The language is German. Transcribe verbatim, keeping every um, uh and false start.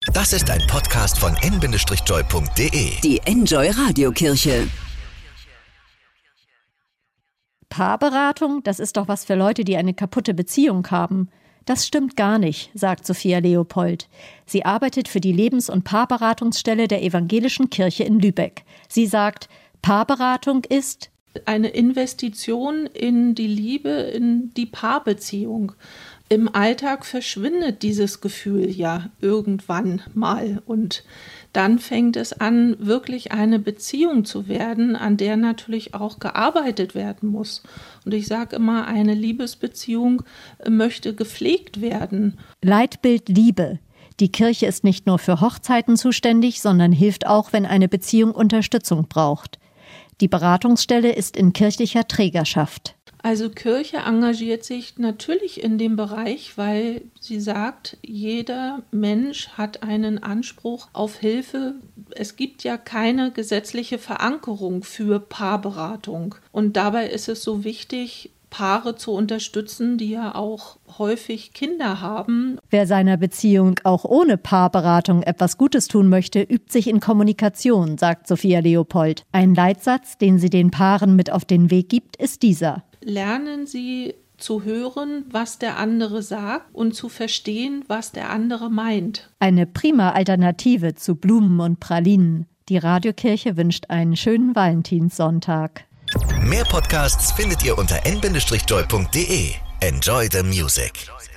Das ist ein Podcast von n Bindestrich joy Punkt de. Die Enjoy Radiokirche. Paarberatung, das ist doch was für Leute, die eine kaputte Beziehung haben. Das stimmt gar nicht, sagt Sophia Leopold. Sie arbeitet für die Lebens- und Paarberatungsstelle der Evangelischen Kirche in Lübeck. Sie sagt, Paarberatung ist eine Investition in die Liebe, in die Paarbeziehung. Im Alltag verschwindet dieses Gefühl ja irgendwann mal und dann fängt es an, wirklich eine Beziehung zu werden, an der natürlich auch gearbeitet werden muss. Und ich sage immer, eine Liebesbeziehung möchte gepflegt werden. Leitbild Liebe. Die Kirche ist nicht nur für Hochzeiten zuständig, sondern hilft auch, wenn eine Beziehung Unterstützung braucht. Die Beratungsstelle ist in kirchlicher Trägerschaft. Also Kirche engagiert sich natürlich in dem Bereich, weil sie sagt, jeder Mensch hat einen Anspruch auf Hilfe. Es gibt ja keine gesetzliche Verankerung für Paarberatung. Und dabei ist es so wichtig, Paare zu unterstützen, die ja auch häufig Kinder haben. Wer seiner Beziehung auch ohne Paarberatung etwas Gutes tun möchte, übt sich in Kommunikation, sagt Sophia Leopold. Ein Leitsatz, den sie den Paaren mit auf den Weg gibt, ist dieser. Lernen Sie zu hören, was der andere sagt und zu verstehen, was der andere meint. Eine prima Alternative zu Blumen und Pralinen. Die Radiokirche wünscht einen schönen Valentinssonntag. Mehr Podcasts findet ihr unter n Bindestrich joy Punkt de. Enjoy the music.